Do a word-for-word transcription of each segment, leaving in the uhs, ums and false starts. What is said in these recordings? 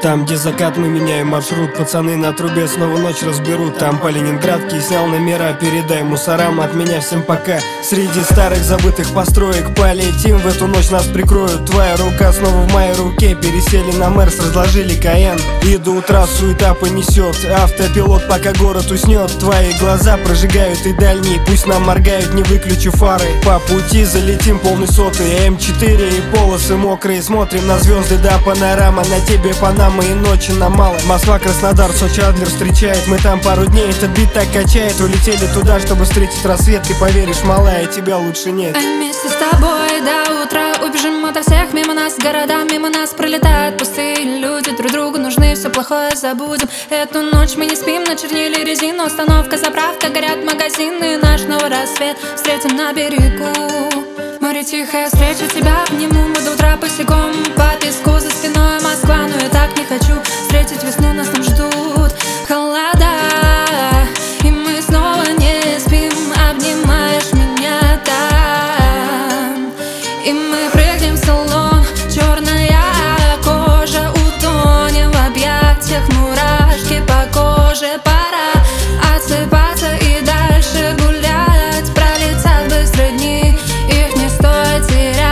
Там, где закат, мы меняем маршрут. Пацаны на трубе снова ночь разберут. Там по Ленинградке снял номера. Передай мусорам от меня всем пока. Среди старых забытых построек полетим, в эту ночь нас прикроют. Твоя рука снова в моей руке. Пересели на Мерс, разложили Каен. И до утра суета понесет автопилот, пока город уснет. Твои глаза прожигают и дальние, пусть нам моргают, не выключу фары. По пути залетим полный сотый, эм четыре и полосы мокрые. Смотрим на звезды, да, панорама. На тебе Панама и ночи нам мало. Москва, Краснодар, Сочи, Адлер встречает. Мы там пару дней, этот бит так качает. Улетели туда, чтобы встретить рассвет. Ты поверишь, малая, тебя лучше нет. Вместе с тобой до утра убежим ото всех. Мимо нас города, мимо нас пролетают пустые люди. Друг другу нужны, все плохое забудем. Эту ночь мы не спим, начернили резину. Остановка, заправка, горят магазины. Наш новый рассвет встретим на берегу. Море тихая встреча, тебя обниму. Мы до утра босиком по песку, за спиной Москва. Но я так не хочу встретить весну, нас там ждут холода. И мы снова не спим, обнимаешь меня там. И мы прыгнем в салон, черная кожа, утонем в объятиях, мурашки по коже. Пора отсыпаться и дальше гулять. Пролетят быстро дни, их не стоит терять.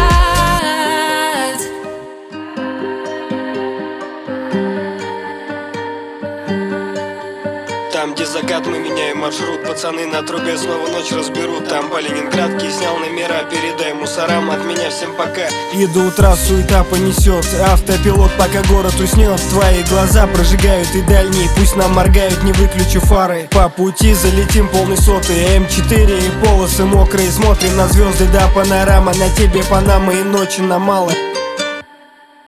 Там, где закат, мы меняем маршрут. Пацаны на трубе снова ночь разберут. Там по Ленинградке снял номера. Передай мусорам от меня всем пока. И до утра суета понесет автопилот, пока город уснет. Твои глаза прожигают и дальние, пусть нам моргают, не выключу фары. По пути залетим полный сотый, эм четыре и полосы мокрые. Смотрим на звезды, да, панорама. На тебе Панама и ночи нам мало.